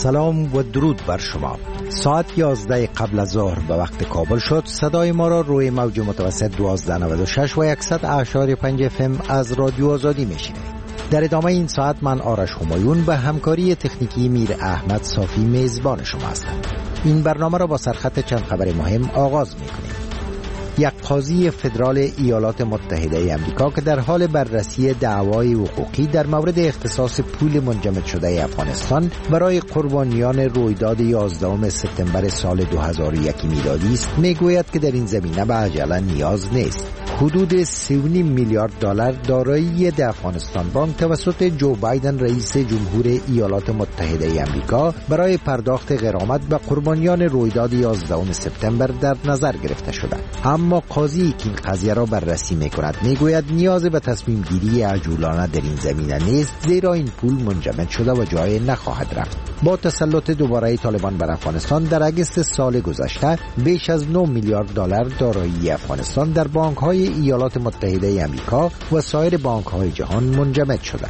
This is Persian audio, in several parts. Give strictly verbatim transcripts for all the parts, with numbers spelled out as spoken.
سلام و درود بر شما. ساعت یازده قبل از ظهر به وقت کابل شد. صدای ما را روی موج متوسط دوازده نود و شش و صد اعشاری پنج اف ام از رادیو آزادی میشنوید. در ادامه این ساعت من آرش همایون به همکاری تکنیکی میر احمد صافی میزبان شما هستم. این برنامه را با سرخط چند خبر مهم آغاز میکنیم. یک قاضی فدرال ایالات متحده آمریکا که در حال بررسی دعوای حقوقی در مورد اختصاص پول منجمد شده افغانستان برای قربانیان رویداد یازدهم سپتامبر سال دو هزار و یک میلادی است، میگوید که در این زمینه به عجله نیاز نیست. حدود سه و نیم میلیارد دلار دارایی افغانستان بانک توسط جو بایدن رئیس جمهور ایالات متحده آمریکا برای پرداخت غرامت به قربانیان رویداد یازدهم سپتامبر در نظر گرفته شده. اما قاضی که این قضیه را بررسی میکند میگوید نیاز به تصمیم گیری عجولانه در این زمینه نیست، زیرا این پول منجمد شده و جای نخواهد رفت. با تسلط دوباره طالبان بر افغانستان در اگست سال گذشته بیش از نه میلیارد دلار دارایی افغانستان در بانک‌های ایالات متحده آمریکا و سایر بانک‌های جهان منجمد شده.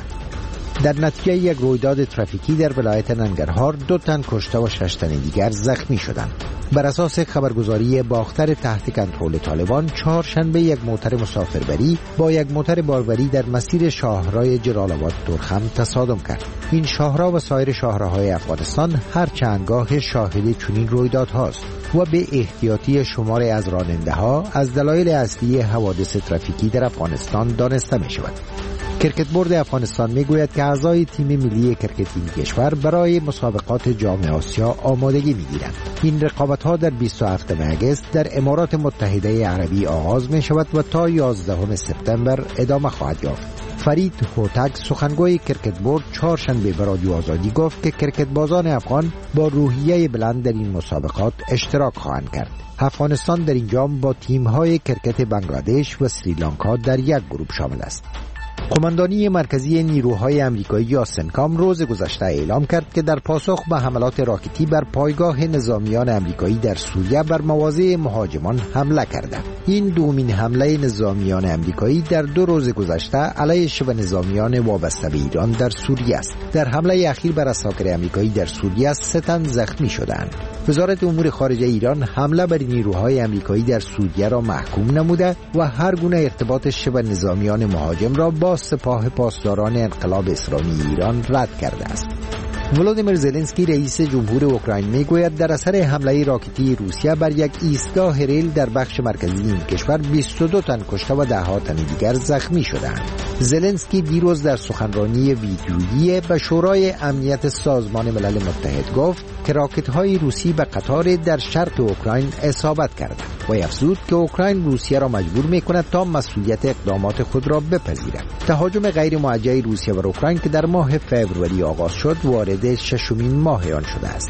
در نتیجه یک رویداد ترافیکی در ولایت ننگرهار دو تن کشته و شش تن دیگر زخمی شدند. بر اساس خبرگزاری باختر تحت کنترل طالبان، چهارشنبه یک موتر مسافربری با یک موتر باروری در مسیر شاهرای جلال آباد ترخم تصادم کرد. این شاهرا و سایر شاهراهای افغانستان هر چندگاه شاهد چنین رویدادهاست و به احتیاطی شمار از راننده ها از دلایل اصلی حوادث ترافیکی در افغانستان دانسته می شود. کرکت بورد افغانستان میگوید که اعضای تیم ملی کرکت این کشور برای مسابقات جام آسیا آمادگی میگیرند. این رقابت‌ها در بیست و هفتم اگست در امارات متحده عربی آغاز می شود و تا یازدهم سپتامبر ادامه خواهد یافت. فرید هوتک سخنگوی کرکت بورد چهارشنبه به رادیو آزادی گفت که کرکت بازان افغان با روحیه بلند در این مسابقات اشتراک خواهند کرد. افغانستان در این جام با تیم‌های کرکت بنگلادش و سریلانکا در یک گروه شامل است. قماندانی مرکزی نیروهای آمریکایی یا سنکام روز گذشته اعلام کرد که در پاسخ به حملات راکتی بر پایگاه نظامیان آمریکایی در سوریه بر مواضع مهاجمان حمله کرده. این دومین حمله نظامیان آمریکایی در دو روز گذشته علیه شبه نظامیان وابسته به ایران در سوریه است. در حمله اخیر بر عساکر آمریکایی در سوریه سه تن زخمی شدند. وزارت امور خارجه ایران حمله بر نیروهای آمریکایی در سوریه را محکوم نموده و هر گونه ارتباط شبه نظامیان مهاجم را با سپاه پاسداران انقلاب اسلامی ایران رد کرده است. ولادیمیر زلنسکی رئیس جمهور اوکراین میگوید در اثر حمله راکتی روسیه بر یک ایستگاه ریل در بخش مرکزی این کشور بیست و دو تن کشته و ده ها تن دیگر زخمی شدند. زلنسکی دیروز در سخنرانی ویدیویی به شورای امنیت سازمان ملل متحد گفت که راکت‌های روسی به قطار در شرق اوکراین اصابت کردند و افزود که اوکراین روسیه را مجبور می‌کند تا مسئولیت اقدامات خود را بپذیرد. تهاجم غیر موجه روسیه بر اوکراین که در ماه فوریه آغاز شد وارد ششمین ماه آن شده است.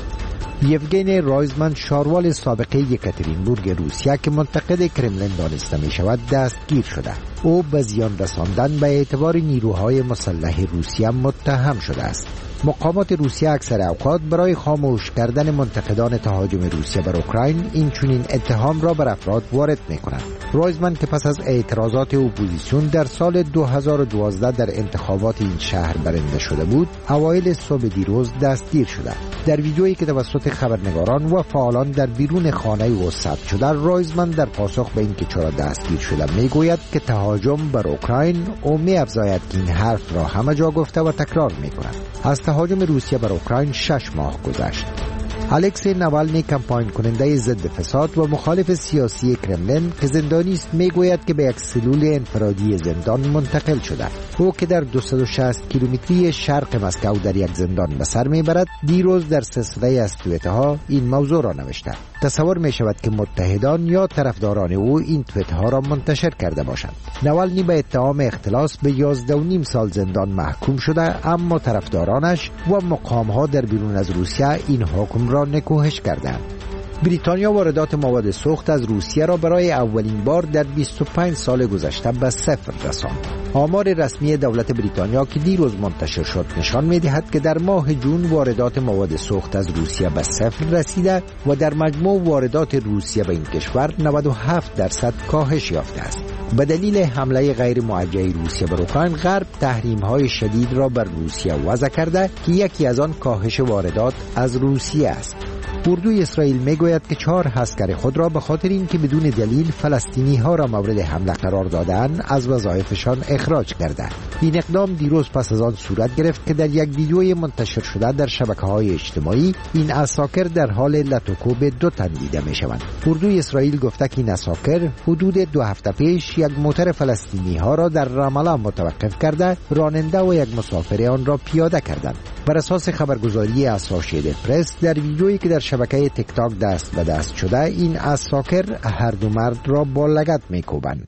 یوگنی رایزمن شاروال سابق یکاترینبورگ روسیه که منتقد کرملین دانسته می شود دستگیر شده. او به زیان رساندن به اعتبار نیروهای مسلح روسیه متهم شده است. مقامات روسیه اکثر اوقات برای خاموش کردن منتقدان تهاجم روسیه بر اوکراین این چنین اتهام را بر افراد وارد می‌کنند. رایزمن که پس از اعتراضات اپوزیسیون در سال دو هزار و دوازده در انتخابات این شهر برنده شده بود، اوایل صبح دیروز دستگیر شده. در ویدیویی که توسط خبرنگاران و فعالان در بیرون خانه او ثبت شده، رایزمن در پاسخ به اینکه چرا دستگیر شده میگوید که تهاجم بر اوکراین او می‌افزاید که این حرف را همه جا گفته و تکرار می‌کند. از تهاجم روسیه بر اوکراین شش ماه گذشت. الکسی نوالنی کمپاین کننده ضد فساد و مخالف سیاسی کرملین که زندانی است میگوید که به یک سلول انفرادی زندان منتقل شده. او که در دویست و شصت کیلومتری شرق مسکو در یک زندان به سر میبرد، دیروز در سلسله از توییت‌ها این موضوع را نوشته. تصور می شود که متحدان یا طرفداران او این توییت‌ها را منتشر کرده باشند. نوالنی به اتهام اختلاس به یازده و نیم سال زندان محکوم شده، اما طرفدارانش و مقام‌ها در بیرون از روسیه این حکم را نکوهش کردند. بریتانیا واردات مواد سوخت از روسیه را برای اولین بار در بیست و پنج سال گذشته به صفر رساند. آمار رسمی دولت بریتانیا که دیروز منتشر شد نشان می‌دهد که در ماه جون واردات مواد سوخت از روسیه به صفر رسیده و در مجموع واردات روسیه به این کشور نود و هفت درصد کاهش یافته است. به دلیل حمله غیر موجه روسیه بر اوکراین، غرب تحریم‌های شدید را بر روسیه وضع کرده که یکی از آن کاهش واردات از روسیه است. اردوی اسرائیل میگوید که چهار عسکر خود را به خاطر اینکه بدون دلیل فلسطینی ها را مورد حمله قرار دادن از وظایفشان اخراج کرده. این اقدام دیروز پس از آن صورت گرفت که در یک ویدیوی منتشر شده در شبکه‌های اجتماعی این عساکر در حال لطوکو به دو تن دیده می‌شوند. اردوی اسرائیل گفته که این عساکر حدود دو هفته پیش یک موتر فلسطینی ها را در رامالله متوقف کرده، راننده و یک مسافر آن را پیاده کردند. بر اساس خبرگزاری اسوسییتد پرس، در ویدیویی که در شبکه تیک تاک دست به دست شده، این عساکر هر دو مرد را با لگد میکوبند.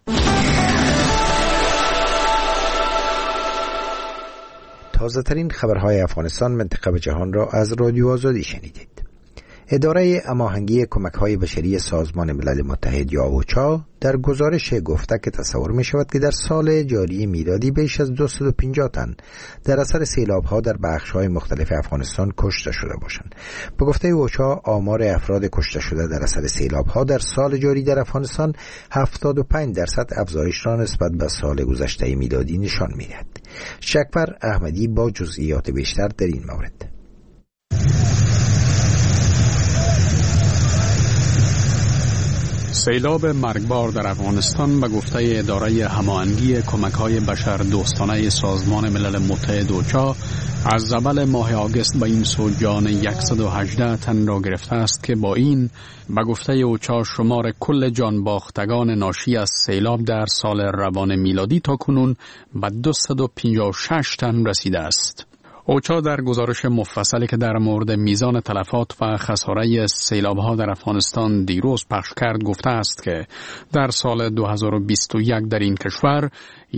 تازه ترین خبرهای افغانستان، منطقه و جهان را از رادیو آزادی شنیدید. اداره هماهنگی کمک‌های بشری سازمان ملل متحد یا اوچا در گزارش گفته که تصور می شود که در سال جاری میلادی بیش از دویست و پنجاه تن در اثر سیلاب‌ها در بخش‌های مختلف افغانستان کشته شده باشند. به گفته اوچا، آمار افراد کشته شده در اثر سیلاب‌ها در سال جاری در افغانستان هفتاد و پنج درصد افزایش را نسبت به سال گذشته میلادی نشان می‌دهد. شکفر احمدی با جزئیات بیشتر در این مورد. سیلاب مرگبار در افغانستان به گفته اداره هماهنگی کمک‌های بشر دوستانه سازمان ملل متحد اوچا از اول ماه آگوست به این سو جان صد و هجده تن را گرفته است که با این به گفته اوچا شمار کل جان باختگان ناشی از سیلاب در سال روان میلادی تا کنون به دویست و پنجاه و شش تن رسیده است. اوچا در گزارش مفصلی که در مورد میزان تلفات و خساره سیلاب‌ها در افغانستان دیروز پخش کرد گفته است که در سال دو هزار و بیست و یک در این کشور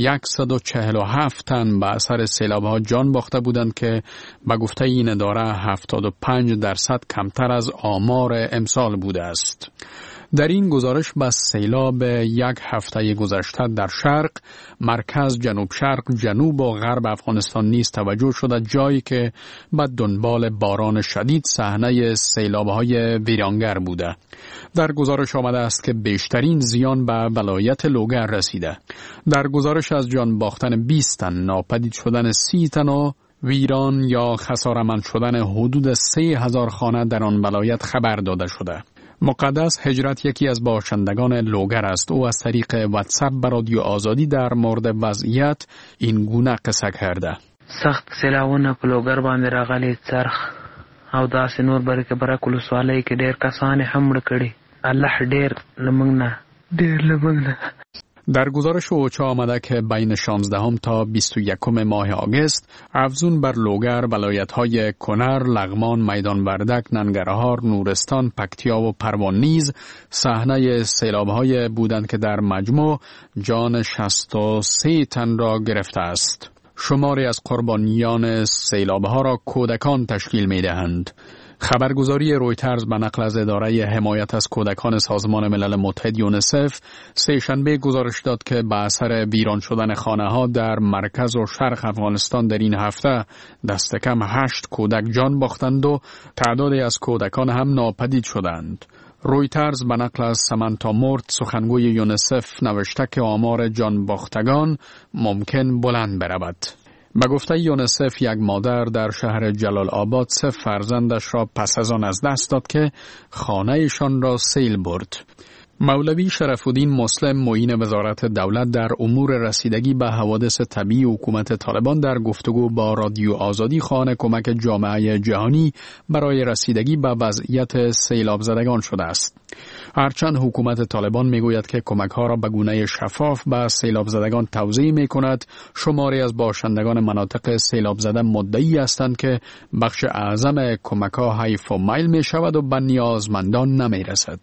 صد و چهل و هفت تن به اثر سیلاب‌ها جان باخته بودند که به گفته این اداره هفتاد و پنج درصد کمتر از آمار امسال بوده است. در این گزارش به سیلاب یک هفته گذشته در شرق، مرکز، جنوب شرق، جنوب و غرب افغانستان نیز توجه شده، جایی که به دنبال باران شدید صحنه سیلاب‌های ویرانگر بوده. در گزارش آمده است که بیشترین زیان به ولایت لوگر رسیده. در گزارش از جان باختن بیست تن، ناپدید شدن سی تن و ویران یا خساره‌مند شدن حدود سه هزار خانه در آن ولایت خبر داده شده. مقدس هجرت یکی از باشندگان لوگر است. او از طریق واتساپ به رادیو آزادی در مورد وضعیت این گونه قصه کرده. سخت سیلاوونه په لوگر باندې راغلي، څرخ او داسې نور برکه برک ولسوالۍ کې ډېر کسان هم مړه کړي. الله ډېر لمنګ نه ډېر لمنګ نه. در گزارش اوچا آمده که بین شانزدهم تا بیست و یکم ماه آگوست افزون بر لوگر ولایت‌های کنر، لغمان، میدان وردک، ننگرهار، نورستان، پکتیا و پروان نیز صحنه سیلاب‌های بودند که در مجموع جان شصت و سه تن را گرفته است. شماری از قربانیان سیلاب‌ها را کودکان تشکیل می‌دهند. خبرگزاری رویترز به نقل از اداره حمایت از کودکان سازمان ملل متحد یونسف سه شنبه گزارش داد که به اثر ویران شدن خانه‌ها در مرکز و شرق افغانستان در این هفته دست کم هشت کودک جان باختند و تعدادی از کودکان هم ناپدید شدند. رویترز به نقل از سمانتا مورت سخنگوی یونسف نوشته که آمار جان باختگان ممکن بلند برود. به گفته یونسف یک مادر در شهر جلال آباد سه فرزندش را پس از آن از دست داد که خانه‌شان را سیل برد. مولوی شرف‌الدین مسلم معین وزارت دولت در امور رسیدگی به حوادث طبیعی حکومت طالبان در گفتگو با رادیو آزادی خواهان کمک جامعه جهانی برای رسیدگی به وضعیت سیلاب زدگان شده است. هرچند حکومت طالبان میگوید که کمک‌ها را به گونه شفاف به سیلاب زدگان توزیع می‌کند، شماری از باشندگان مناطق سیلاب زده مدعی هستند که بخش اعظم کمک‌ها حیف و میل می‌شود و به نیازمندان نمی‌رسد.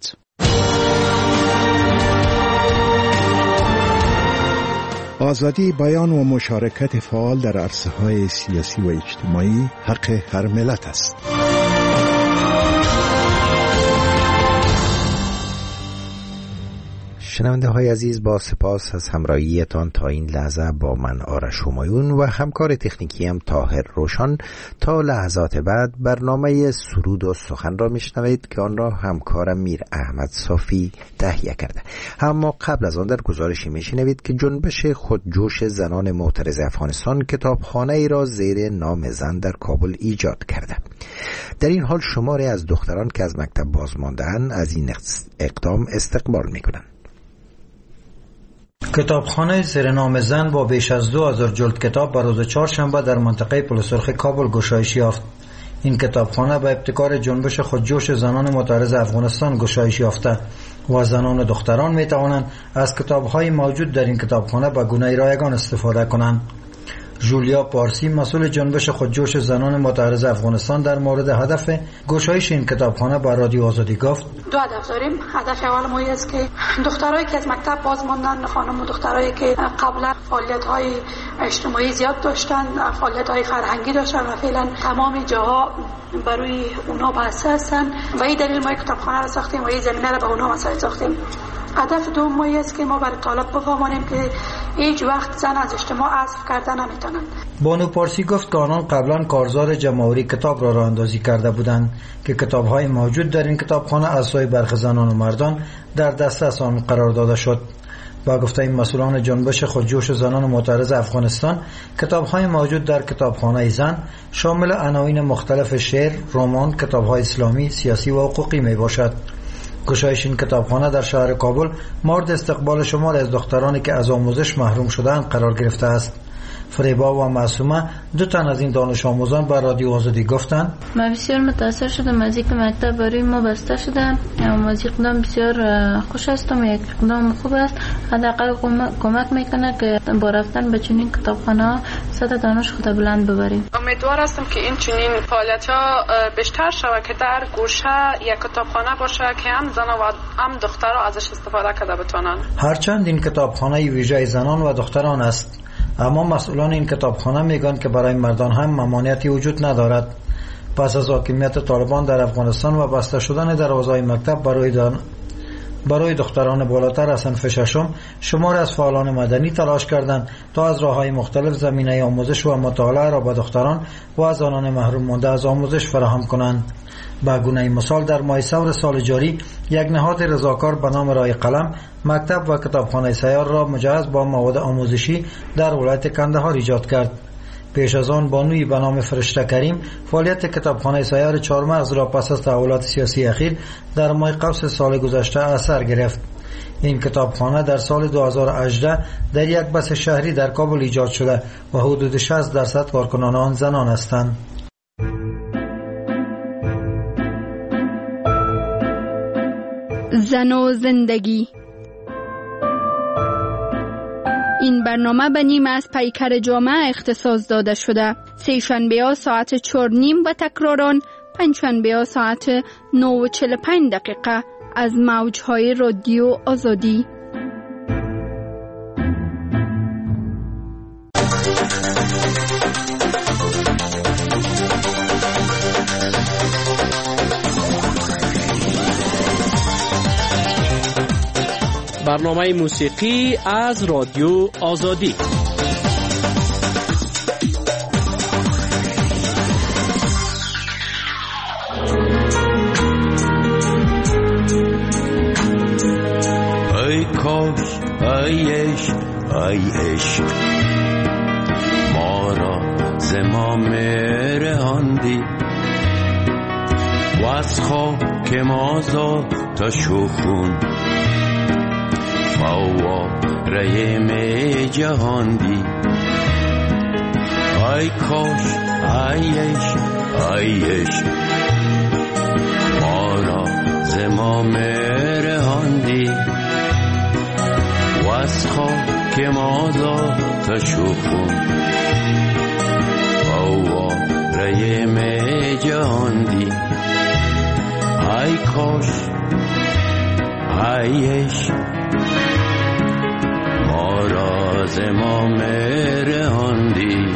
آزادی بیان و مشارکت فعال در عرصه‌های سیاسی و اجتماعی حق هر ملت است. شنونده های عزیز، با سپاس از همراهیتان تا این لحظه با من آرش همایون و همکار تکنیکی هم طاهر روشن. تا لحظات بعد برنامه سرود و سخن را میشنوید که آن را همکارم میر احمد صافی تهیه کرده. اما قبل از آن در گزارشی میشنوید که جنبش خودجوش زنان معترض افغانستان کتابخانه ای را زیر نام زن در کابل ایجاد کرده. در این حال شماری از دختران که از مکتب بازمانده‌اند از این اقدام استقبال میکنند. کتابخانه زیر نام زن با بیش از دو هزار جلد کتاب بر روز چهارشنبه در منطقه پل سرخ کابل گشایش یافت. این کتابخانه به ابتکار جنبش خودجوش زنان معترض افغانستان گشایش یافته و زنان و دختران می توانند از کتاب‌های موجود در این کتابخانه به گونه رایگان استفاده کنند. جولیا پارسی، مسئول جنبش خودجوش زنان معترض افغانستان، در مورد هدف گشایش این کتابخانه با رادیو آزادی گفت: دو هدف داریم. هدف اول ما است که دخترایی که از مکتب باز ماندن، خانم و دخترایی که قبلا فعالیت‌های اجتماعی زیاد داشتن، فعالیت‌های فرهنگی داشتن و فعلا تمام جاها برای اونا بسته هستن و این دلیل ما کتابخانه را ساختیم و این زمینه را به اونا مساعد ساختیم. هدف دوم ما است که ما برای طالب بفهمانیم که هیچ وقت زن از اجتماع حذف کرده نمیتونن. بانو پارسی گفت که آنان قبلا کارزار جمع‌آوری کتاب را راه اندازی کرده بودند که کتاب‌های موجود در این کتابخانه از سوی برخی زنان و مردان در دسترس آن قرار داده شد. با گفته این مسئولان جنبش خودجوش زنان معترض افغانستان، کتاب‌های موجود در کتابخانه زن شامل عناوین مختلف شعر، رمان، کتاب‌های اسلامی، سیاسی و حقوقی میباشد. گشایش این کتابخانه در شهر کابل مورد استقبال شمار از دخترانی که از آموزش محروم شدند قرار گرفته است. فریبا و معصومه، دو تن از این دانش آموزان بر رادیو آزادی گفتند: من بسیار متاثر شدم از اینکه مکتب برای ما بسته شده و از اقدام بسیار خوش هستم و یک اقدام خوب است. حداقل کمک میکنه که با رفتن به چنین کتابخانه سطح دانش خود بلند ببریم. امیدوار هستم که این چنین فعالیت‌ها بیشتر شود که در گوشه یک کتابخانه باشه که هم زن و هم دخترها ازش استفاده کرده بتونن. هرچند این کتابخانه ویژه زنان و دختران است، اما مسئولان این کتابخانه میگن که برای مردان هم ممانعتی وجود ندارد. پس از حاکمیت طالبان در افغانستان و بسته شدن دروازه‌های مکتب برای دان... برای دختران بالاتر از صنف ششم، شمار از فعالان مدنی تلاش کردند تا از راه‌های مختلف زمینه آموزش و مطالعه را به دختران و زنان محروم مانده از آموزش فراهم کنند. به گونه مثال در ماه ثور سال جاری یک نهاد رضاکار به نام رای قلم مکتب و کتابخانه سیار را مجهز با مواد آموزشی در ولایت کندهار ایجاد کرد. پیش از آن بانوی به نام فرشته کریم فعالیت کتابخانه سیار چهارمغز را پس از تحولات سیاسی اخیر در ماه قوس سال گذشته اثر گرفت. این کتابخانه در سال دو هزار و هجده در یک بس شهری در کابل ایجاد شده و حدود شصت درصد کارکنان آن زنان هستند. زن و زندگی. این برنامه به نیم از پیکر جامعه اختصاص داده شده. سه شنبه ها ساعت چهار نیم و تکراران پنج شنبه ها ساعت نه و چهل و پنج دقیقه از موجهای رادیو آزادی. برنامه موسیقی از رادیو آزادی. ای کاش ای عشق ای عشق ما را ز ما رهاندی و از خاک ما زاد تا شخون فواره می جهاندی. ای کاش ای عشق ای عشق ما را ز ما رهاندی و از خاک ما زاد تا شخون فواره می جهاندی. ای کاش ای عشق ما را ز ما رهاندی.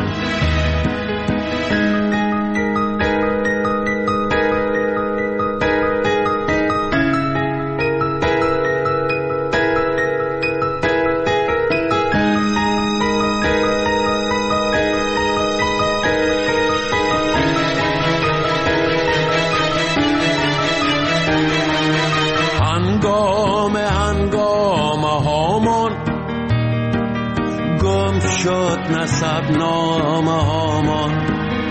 گم شد نسب نامه هامان،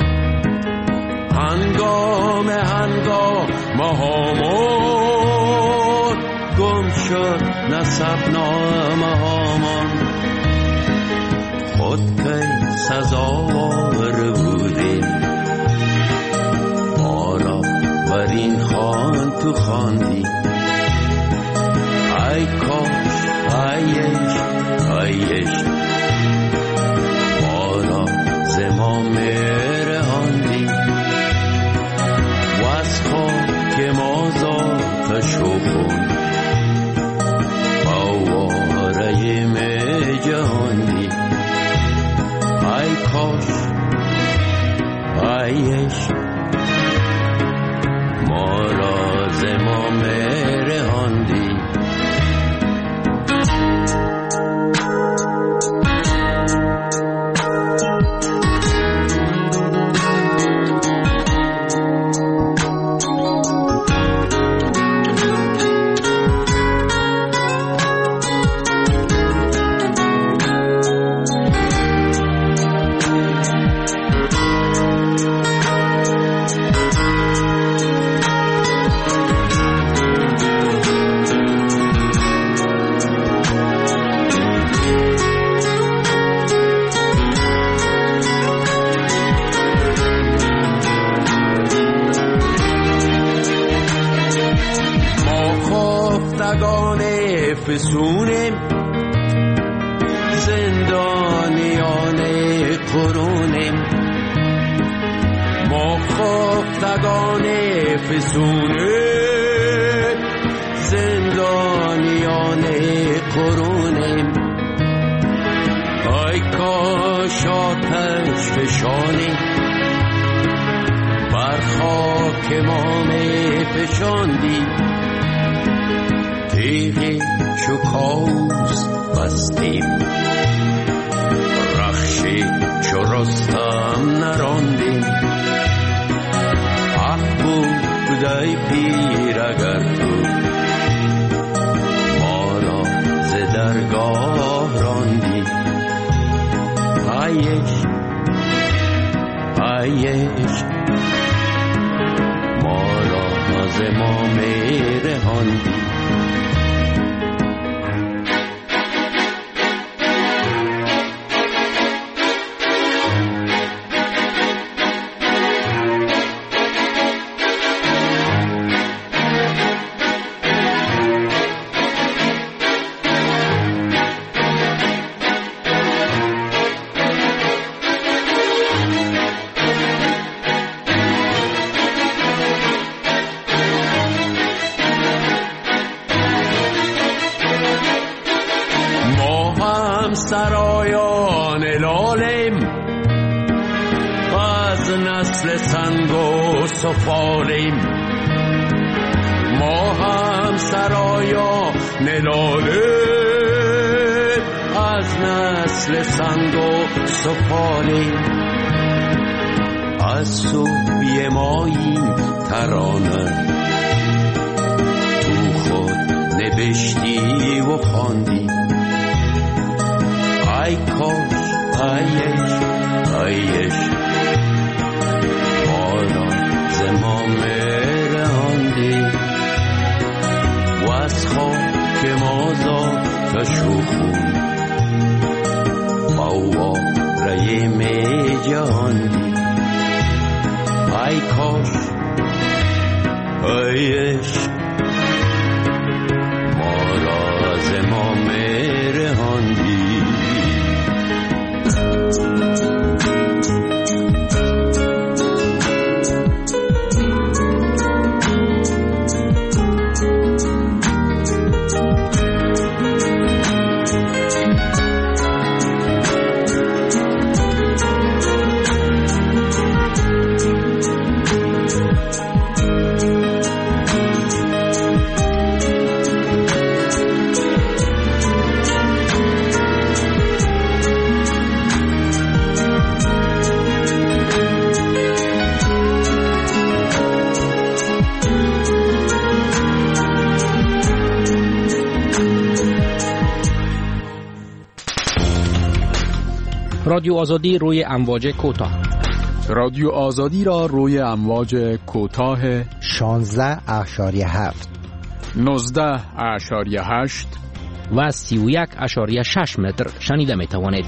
هنگام هنگامه هامان گم شد نسب نامه هامان. خود که سزاوار بودیم ما را بر این خوان تو خواندی. ای کاش ایش ایش ما را ز ما مرهاندی و از خاک ما ذاتش و خون باواره می جهاندی. ای کاش ایش ما را ز ما مرهاندی. فسونیم زندانیان قرونیم، ما خفتگان فسونیم زندانیان قرونیم. ای کاش آتش فشانی بر خاک ما می فشاندی. تیغی چو کاوس بستیم رخشی چو رستم نراندیم. حق بود ای پیر اگر تو ما را ز درگاه راندی. ایش ایش ما را ز ما میرهاندی. سرایان لالیم از نسل سنگ و سفالیم. ما هم سرایان لالیم از نسل سنگ و سفالیم. از سوی ما این ترانه تو خود نوشتی و خواندی. ای کاش ایش ایش ما را ز ما مرهاندی و از خاک ما ذاتش و خون باواره می جهاندی. ای کاش ایش ما را ز ما مرهاندی. رادیو آزادی روی امواج کوتاه. رادیو آزادی را روی امواج کوتاه شانزده اشاریه هفت، نوزده اشاریه هشت و سی و یک اشاریه شش متر شنیده می توانید.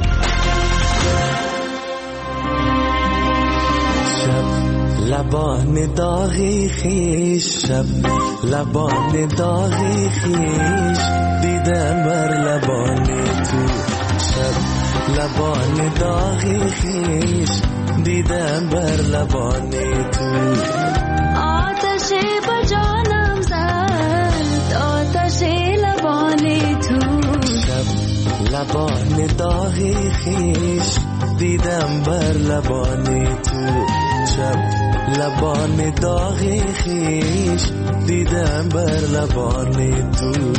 لبان داغی خیش، شب لبان داغی خیش، دیدم بر لبان تو. شب لبان داغی خیش، دیدم بر لبان تو. آتش با جانم زد، آتش لبان تو. شب لبان داغی خیش، دیدم بر لبان تو. شب لبان داغی خیش، دیدم بر لبان تو.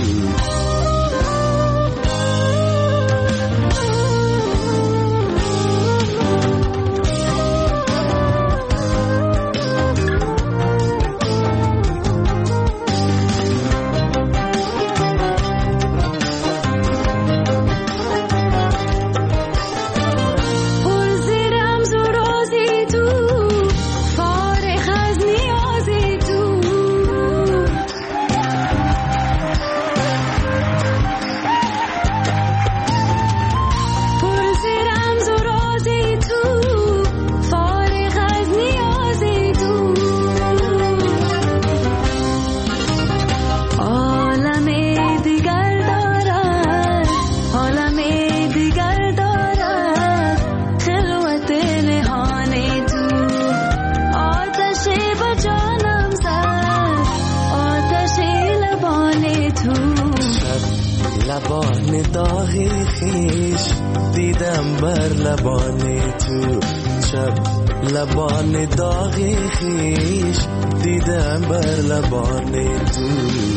لبان داغی خیش، دیدم بر لبان تو. شب لبان داغی خیش، دیدم بر لبان تو.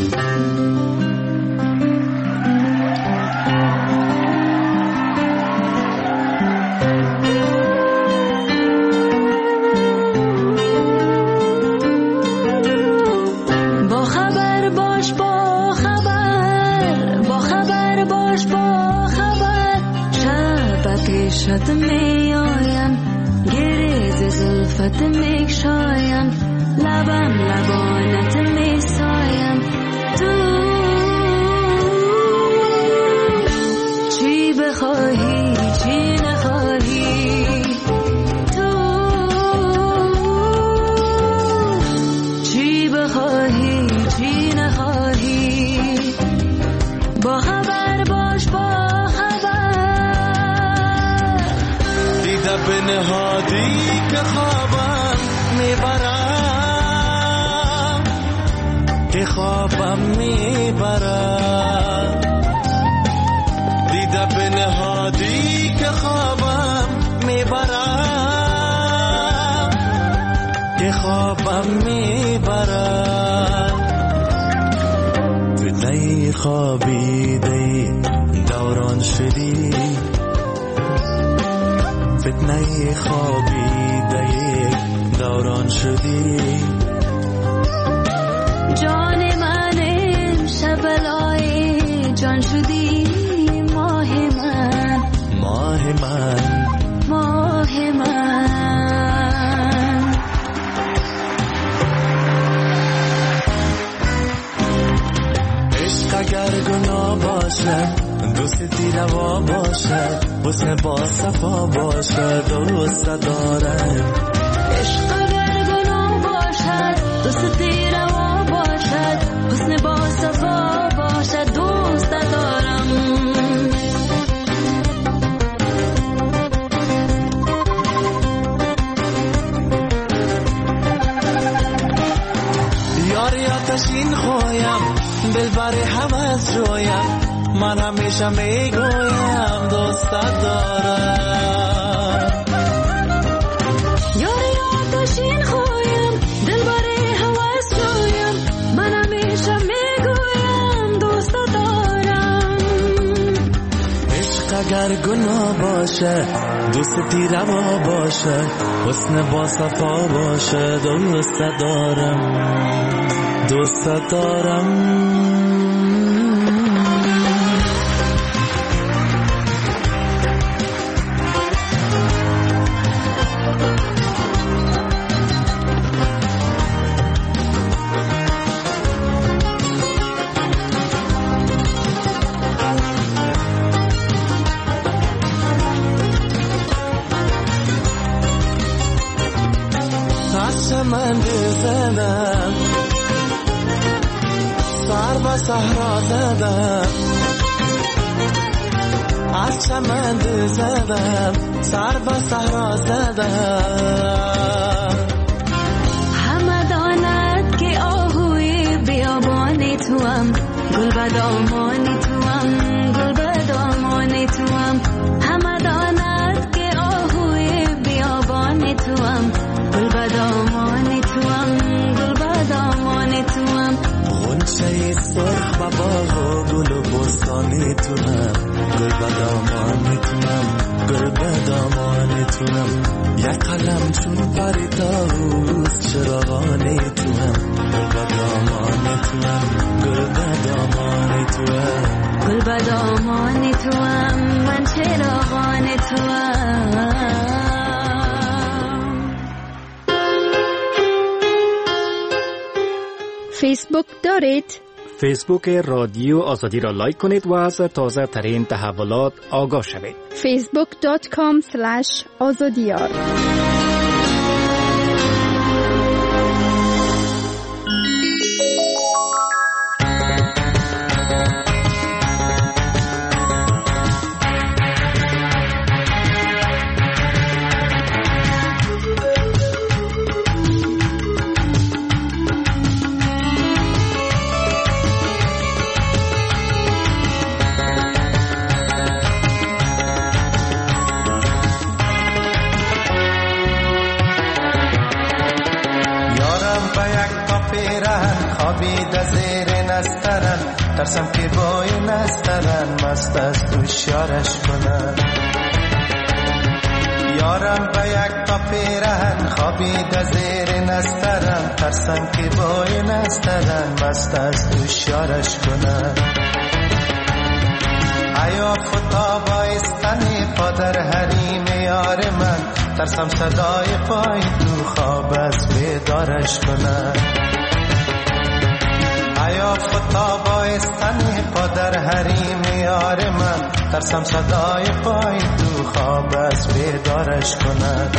شد می آیم گریز زلفت می شایم، لبم لبانت می سایم. تو چی بخواهی چی نخواهی، تو چی بخواهی چی نخواهی، با خبر باش با به نهادی که خوابم میبرم، که خوابم میبرم. دیده به نهادی که خوابم میبرم، که خوابم میبرم. فتنه خوابیده دوران شدی، فتنه خوابیده دوران شدی. جان من امشب لای جان شدی، ماه من ماه من ماه من. عشق اگر گناه باشد، دوستی روا باشد، حسن با صفا باشد، دوست دارم. عشق اگر گناه باشد، دوستی روا باشد، حسن با صفا باشد، دوست دارم. یاری آتشین خوایم، دلبر حوض جویم، من همیشه میگویم دوست دارم. یاری آتشین خوایم، دلبر حوض جویم، من همیشه میگویم دوست دارم. عشق اگر گناه باشه، دوستی روا باشه، حسن با صفا باشه، دوست دارم دوست دارم. چمند زدم سر به صحرا زدم از چمند زدم سر به صحرا زدم همه داند که آهوی بیابانی توام گل به دامانی توام گل به دامانی توام همه داند که آهوی بیابانی توام گل به دامانی توام گل به دامانی توام غنچه سرخ و باغ و گل و بستانی توام گل به دامانی توام گل به دامانی توام یک قلم چون پری طاووس چراغانی توام گل به دامانی توام گل به دامانی توام گل به دامانی توام من چراغانی توام. فیسبوک دارید؟ فیسبوک رادیو آزادی را لایک کنید و از تازه ترین تحولات آگاه شوید. فیسبوک دات کام اسلش آزادیار. ترسم که بای نسترن مست از دوشیارش کنن یارم به یک تا پیرهن خوابید زیر نسترن ترسم که بای نسترن مست از دوشیارش کنن ایا فتا بایستنی پادر حریم یار من ترسم صدای پای تو خواب از بیدارش کنن ایا فتا بایستنی پادر حریم یار من ترسم صدای پای تو خواب از بیدارش کند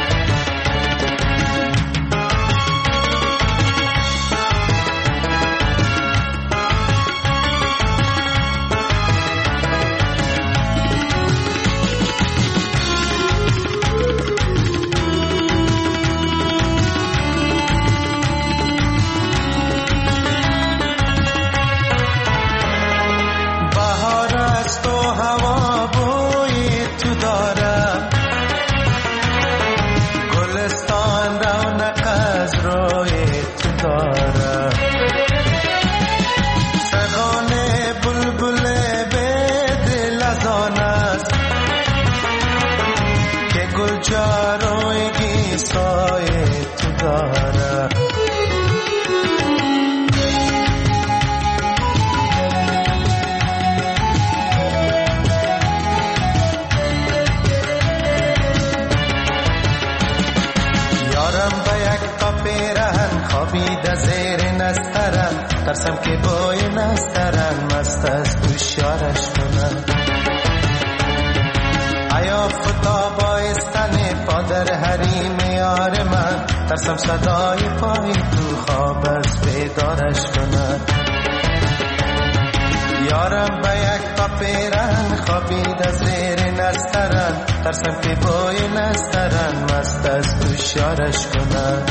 ترسم که بای نسترن مست از دوشیارش کنن ایا فتا بایستن پادر حریم یار من ترسم صدای پای تو خواب از بیدارش کنن یارم به یک تا پیرهن خوابید از زیر نسترن ترسم که بای نسترن مست از دوشیارش کنن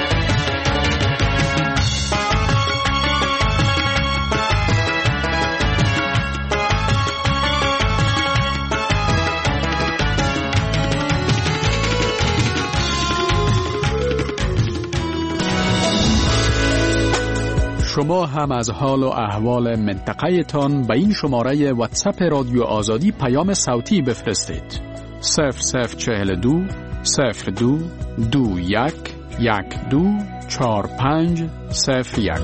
شما هم از حال و احوال منطقه تان به این شماره واتساپ رادیو آزادی پیام صوتی بفرستید. صفر صفر چهل دو صفر دو دو یک یک دو چار پنج صفر یک.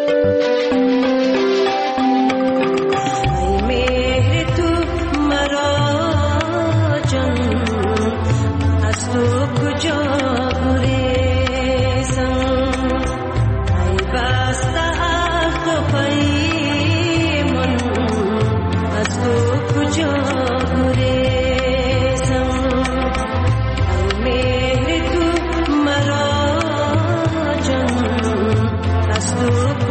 مرا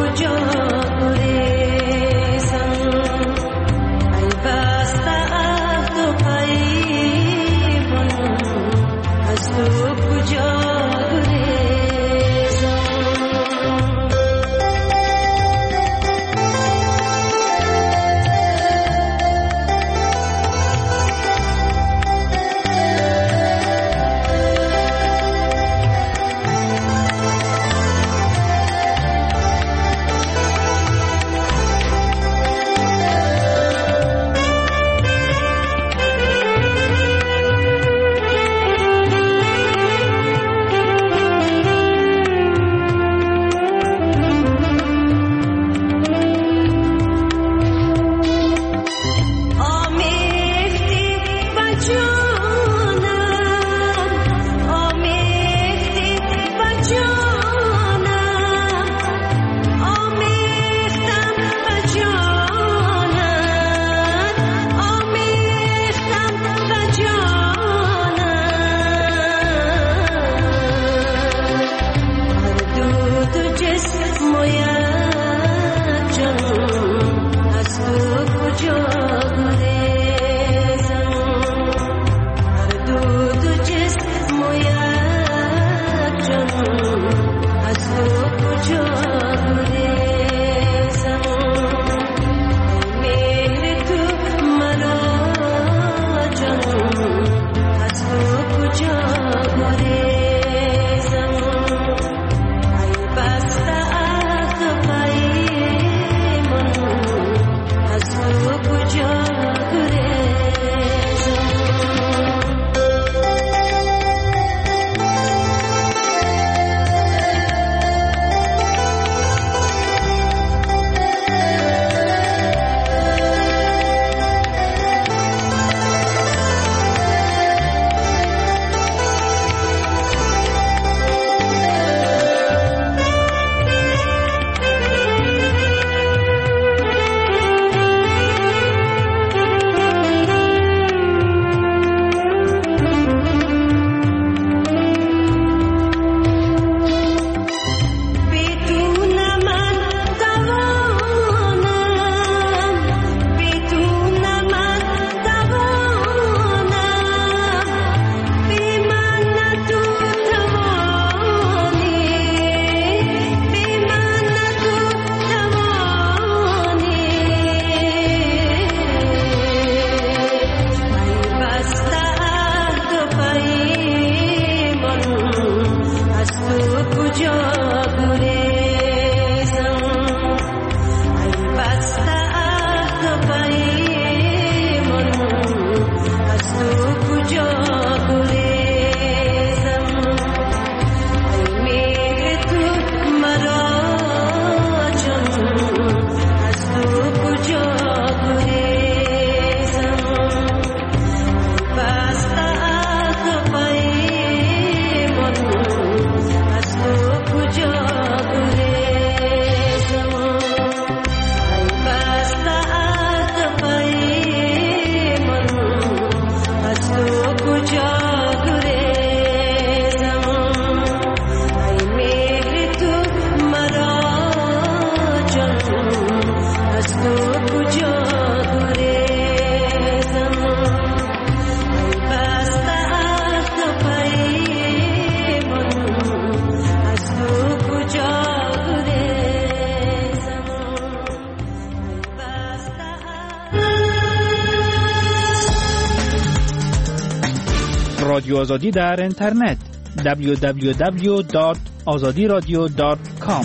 رادیو آزادی در اینترنت دبلیو دبلیو دبلیو دات آزادی رادیو دات کام.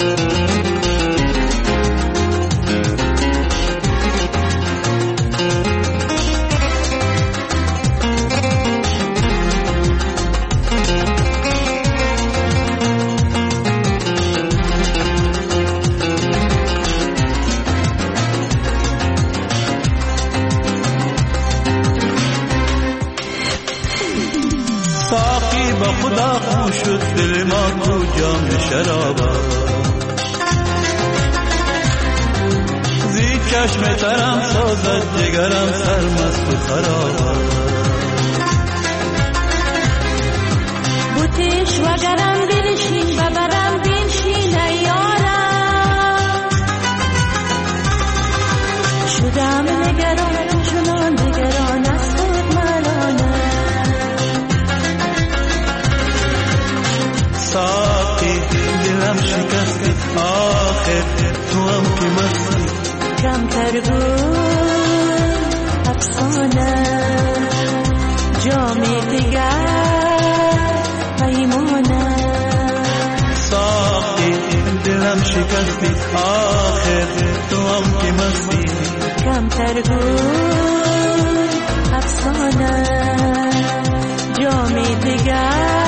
Thank you. ساقی با خدا خو شد دل ما کو جام شرابا زی چشم ترم سازد جگرم سرمست و خرابا بوتش و گرم بنشین و برم بنشین ایارم شدم نگران چنان نگران از خود ملانم ساقی دلم شکستی آخر تو هم که مستی کمتر بود افسانه جامی دیگر پیمانه ساقی دلم شکستی آخر تو هم که مستی کمتر بود افسانه جامی دیگر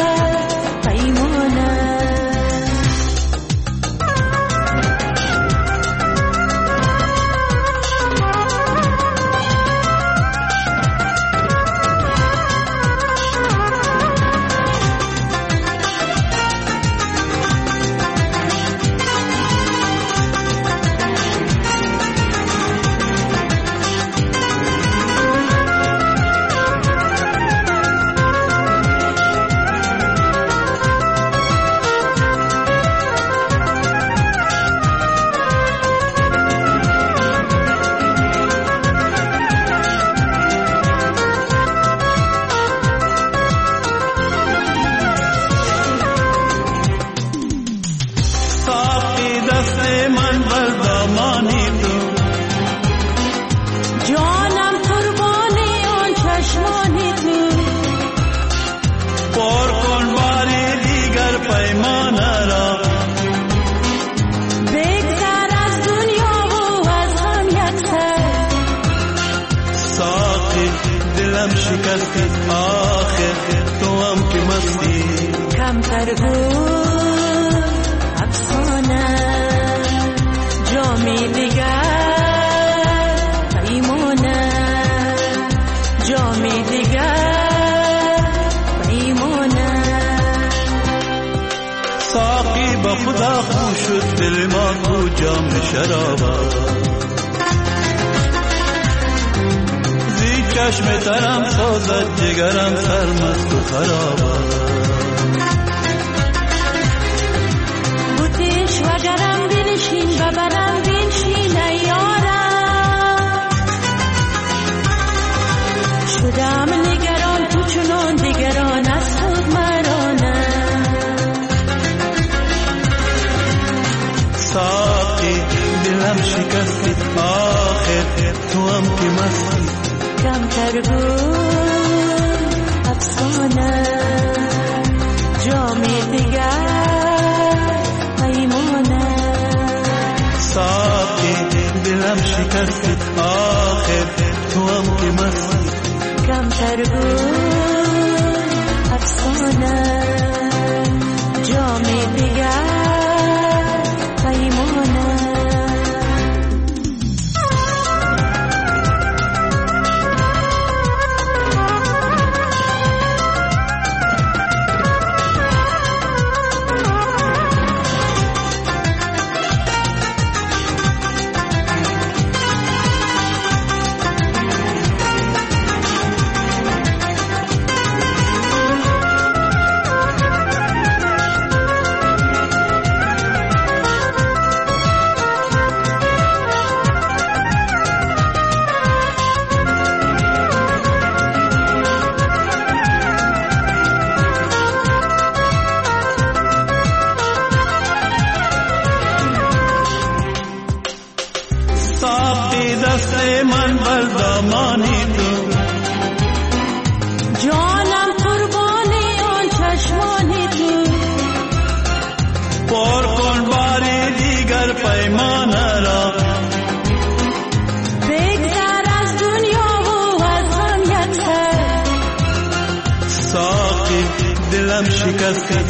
دلم شکستی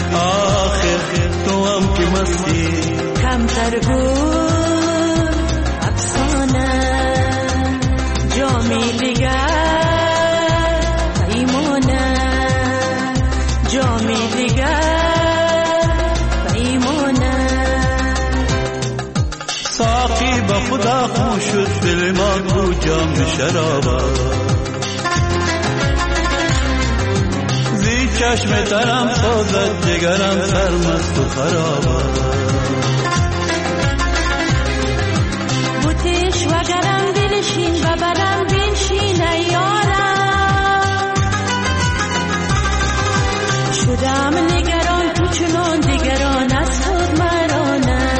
آخر تو هم که مستی کمتر بود افسانه جامی دیگر پیمانه جام شرابا زی چشم ترم سازد جگرم سرمست و خرابا بوتش و گرم دلشین و برم بنشین یارم شدم نگران تو چنان دیگران از خود مرانم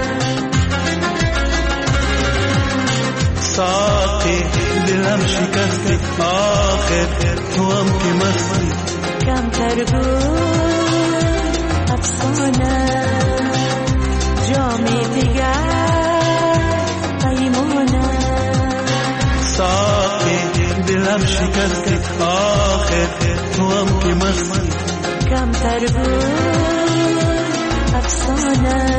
ساقی دلم شکستی آخر تو هم که مستی کم تر بود افسانه جامی دیگر پیمانه ساقی دلم شکستی آخر تو هم که مستی کم تر بود افسانه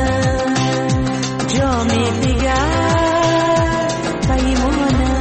جامی دیگر پیمانه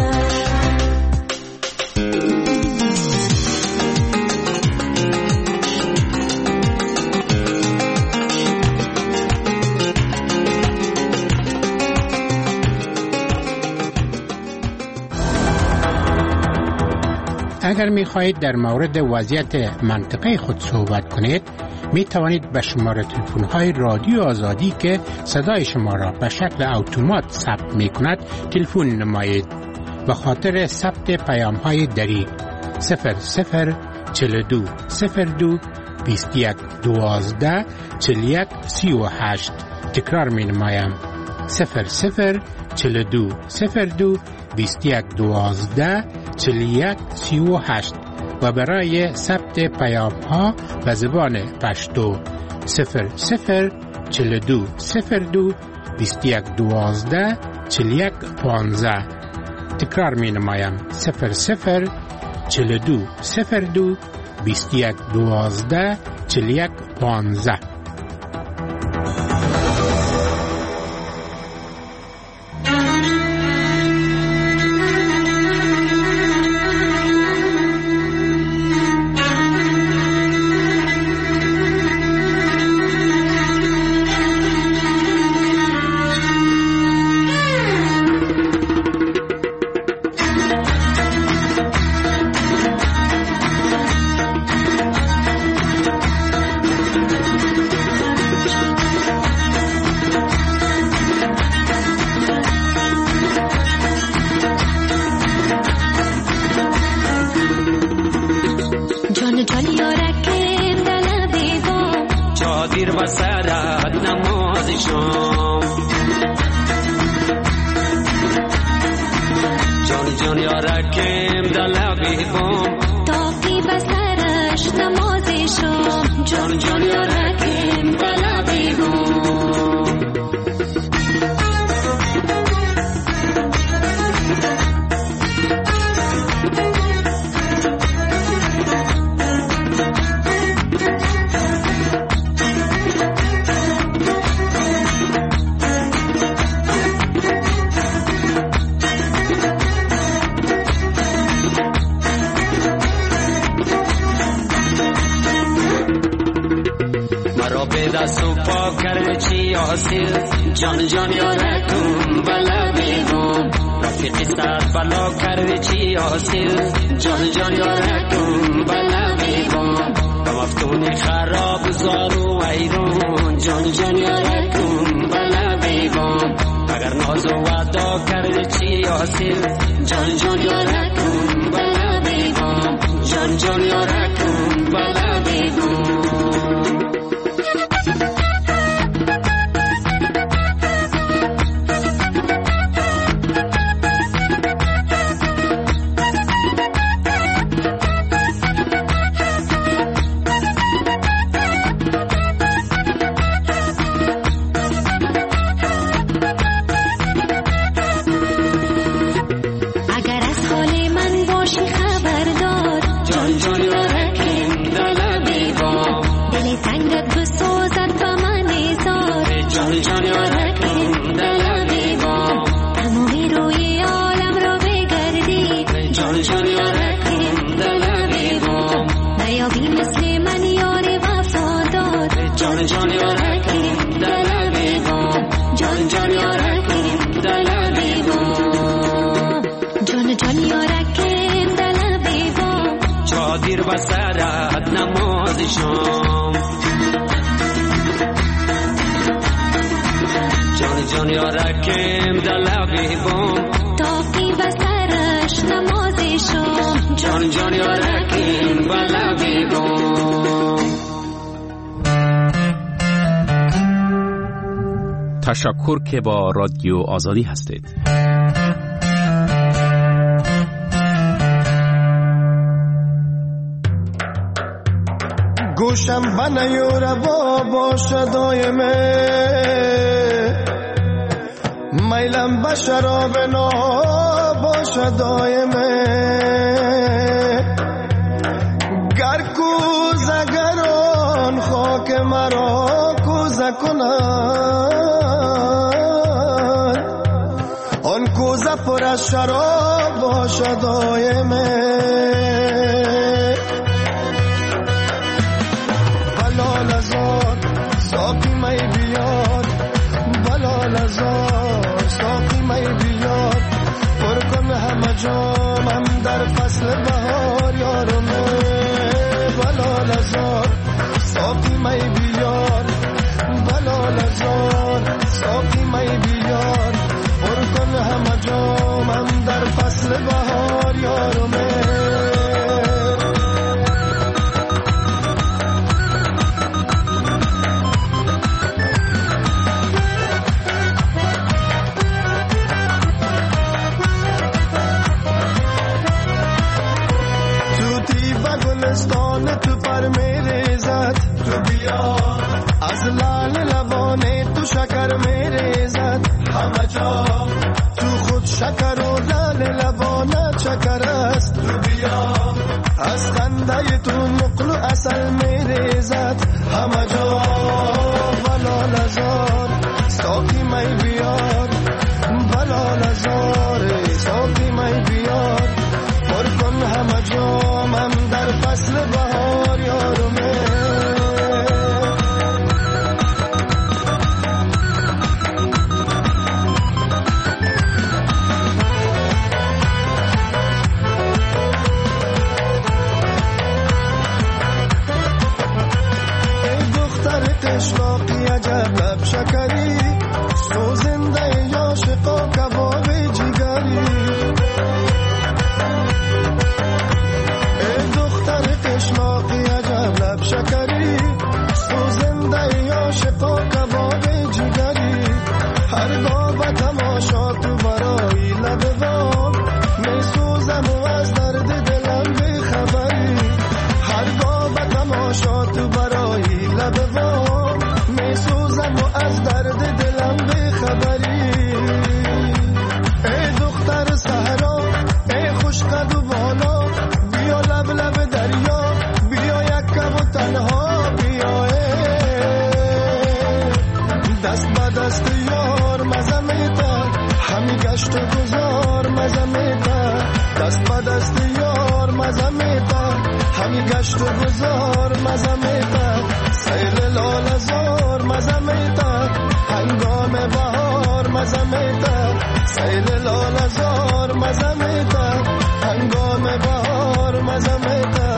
اگر می خواهید در مورد وضعیت منطقه خود صحبت کنید می توانید به شماره تلفن های رادیو آزادی که صدای شما را به شکل اتومات ثبت می کند تلفن نمایید. به خاطر ثبت پیام های دری صفر صفر چهل و دو صفر دو بیست و یک دوازده چهل و یک سی و هشت تکرار می نمایم صفر صفر چهل و دو صفر دو بیست و یک دوازده چهل و یک سی و هشت و برای ثبت پیام ها به زبان پشتو صفر صفر چهل و دو صفر دو بیست و یک دوازده چهل و یک پانزده تکرار می نمایم صفر صفر چهل و دو صفر دو بیست و یک دوازده چهل و یک پانزده. جان جان یارتون بلا بیگم رفیقی سر بلا کرده چی حاصل جان جان یارتون بلا بیگم مفتون خراب زارو ویرون جان جان یارتون بلا بیگم اگر ناز و وعدا کرده چی حاصل جان جان یارتون بلا بیگم جان جان یارتون بلا بیگم تا دیر بسرت نماز شام. جان جان یارکم دلبی بام تا کی بسرش نماز شام. جان جان یارکم دلبی بام. تشکر که با رادیو آزادی هستید. گوشم بنه و روا باشه دایمه، میلم به شراب نا باشه دایمه. گر کوزه گران خاک مرا کوزه کنن، آن کوزه پر از شراب باشه دایمه. بلال ازار ساقی می بیار، بلال ازار ساقی می بیار، پر کن همه جامم در فصل بهار یارمه. بلال ازار ساقی می بیار، بلال ازار ساقی می بیار، پر کن همه جامم در فصل بهار یارمه. تو پر میره زد تو بیا، از لال لبانه تو شکر میره زد همه جا. تو خود شکر و لال لبانه شکر است تو بیا، از خنده تو نقل و اصل میره زد همه جا. بلال ازار ساقی می بیار، بلال ازار ساقی می بیار، پر کن همه جامم در فصل بهار یارمه. ای دختر قشلاقی عجب لب شکری، سوزنده عاشقا کباب جگری. قشلاقی عجب لب شکری، سوزنده عاشقا کباب جگری. هرگاه به تماشا تو برای لب وام، می سوزم و از درد دلم بی خبری. هرگاه به تماشا تو برای لب وام، می سوزم و از درد دلم بی خبری. ای دختر صحرا ای خوش قد و بالا، بیا لب لب دریا، بیا یک کم و تنها بیا. دست با دست یار مزه میده، همی گشت و گذار مزه میده. دست با دست یار مزه میده، همی گشت و گذار مزه میده. سیل لال زار مزه میده، هنگام بهار مزه میده. سیل لال زار مزه میده، هنگام بهار مزه میده.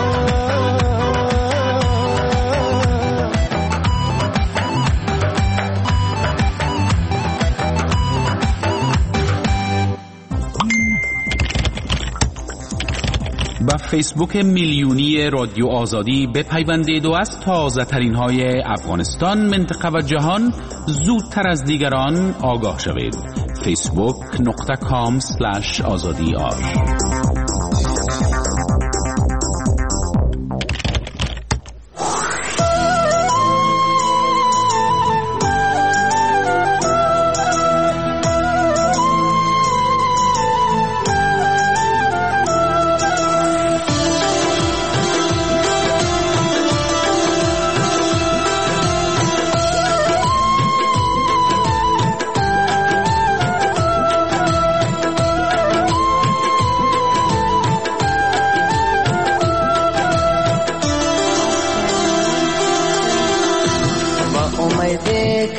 با فیسبوک میلیونی رادیو آزادی بپیوندید و از تازه ترین های افغانستان، منطقه و جهان زودتر از دیگران آگاه شوید. فیسبوک نقطه کام سلش آزادی آر.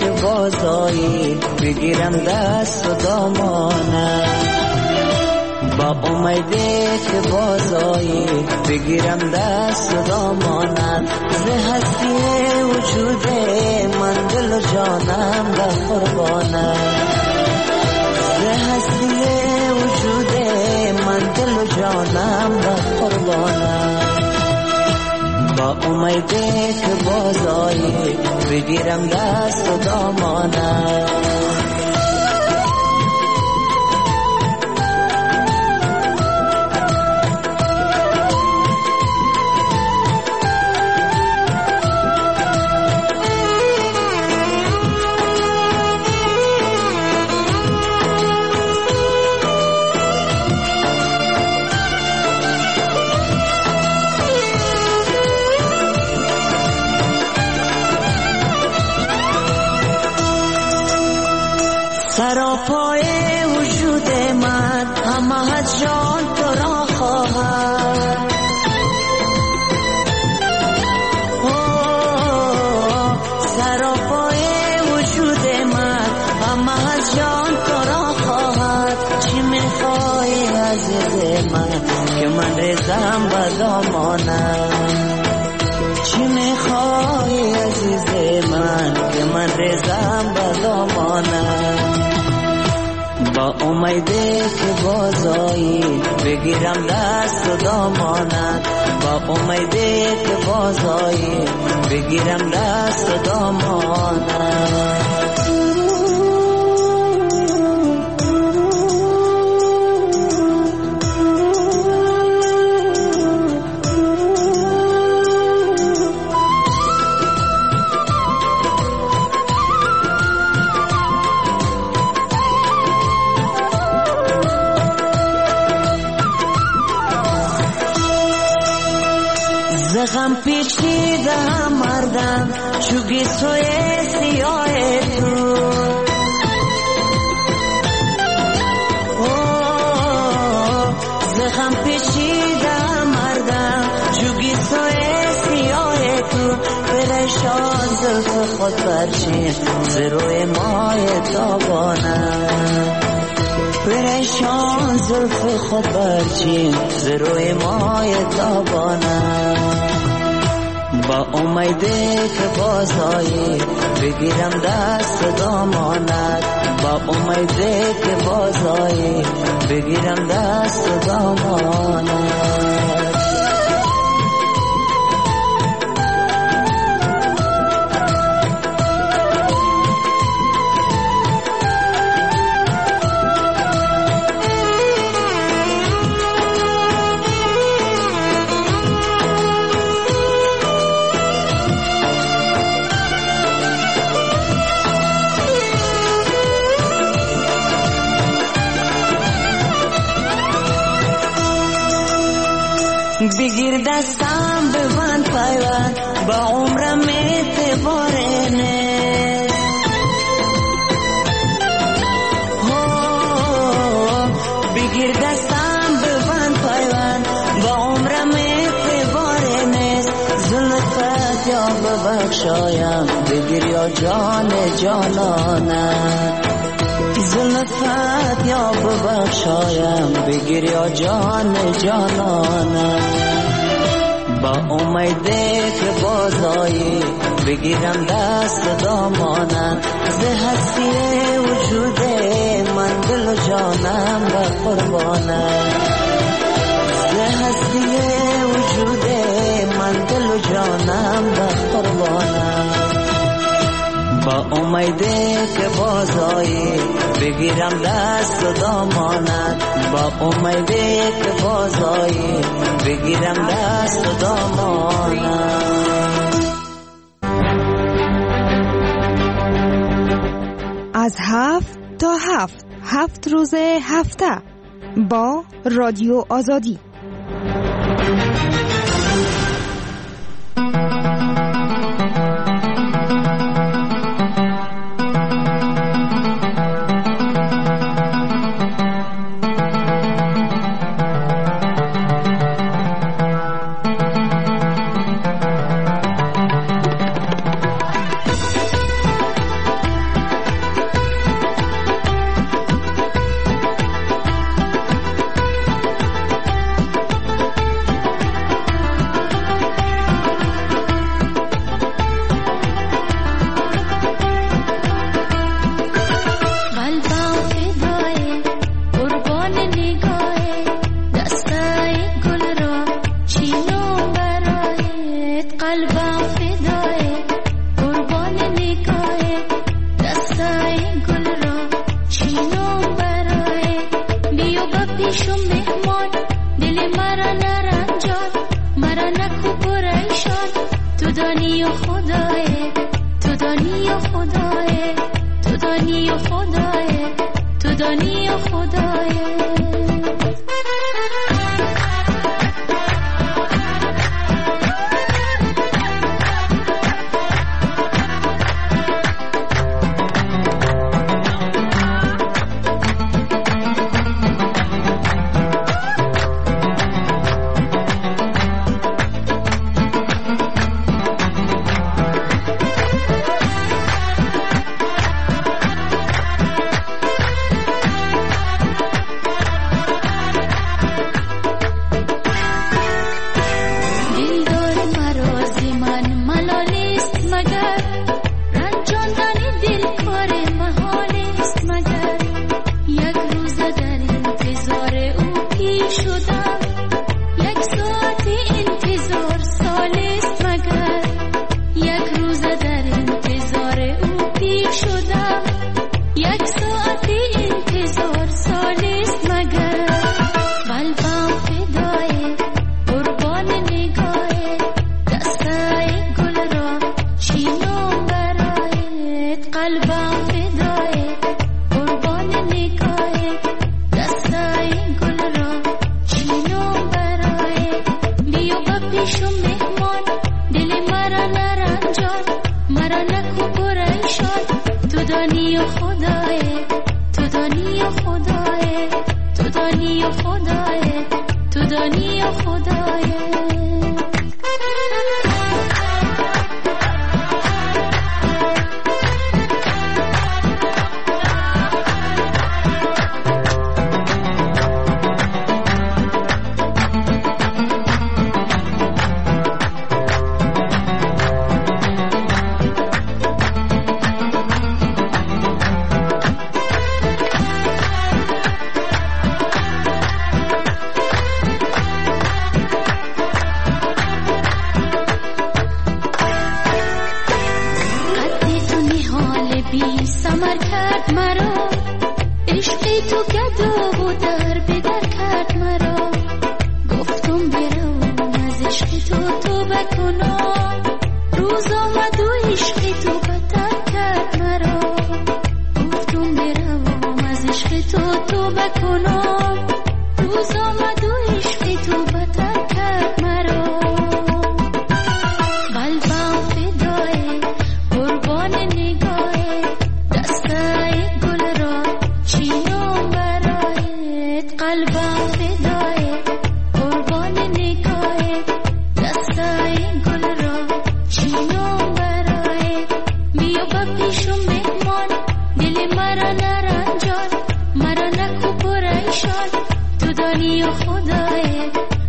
بگیرم دست و دامانم، با امیده که بازایی بگیرم دست و دامانت ز هستی وجود من دل و جانم در قربانت ز هستی وجود من دل و جانم در قربانت با امیده که بازایی بگیرم دست و دامانت سراپای وجود من همه از جان تو را خواهد سراپای وجود من همه از جان تو را خواهد چی میخوای عزیز من که من ریزم به دامانم چی میخوای عزیز من که من ریزم به دامانم با امیده که بازایی بگیرم دست و دامانت با امیده که بازایی بگیرم دست و دامانت غم پیچیده مردم چوگی سوی سیاه تو زغم پیچیده مردم چوگی سوی سیاه تو پریشان زلف خود برچین زروی مای تابانم پریشان زلف خود برچین زروی مای تابانم با امیده که بازایی بگیرم دست دامانت با امیده که بازایی بگیرم دست دامانت بگیر دستم ببند پیوند با عمرم اعتباره نیست بگیر دستم ببند پیوند با عمرم اعتباره نیست زلفت یا ببخشایم بگیر یا جان جانانم زلفت یا ببخشایم بگیر یا جان جانانم با امیده که بازایی بگیرم دست دامانت ز هستی وجود من دل و جانم و قربانت ز هستی وجود من دل و جانم و قربانت با امیده که بازایی بگیرم دست و دامانت با امیده که بازایی بگیرم دست و دامانت از هفت تا هفت هفت روز هفته با رادیو آزادی. تو دانی و خدای تو دانی و خدای تو دانی و خدای تو دانی و خدای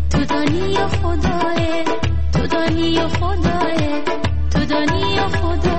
خدای تو دانی و خدای تو دانی و خدای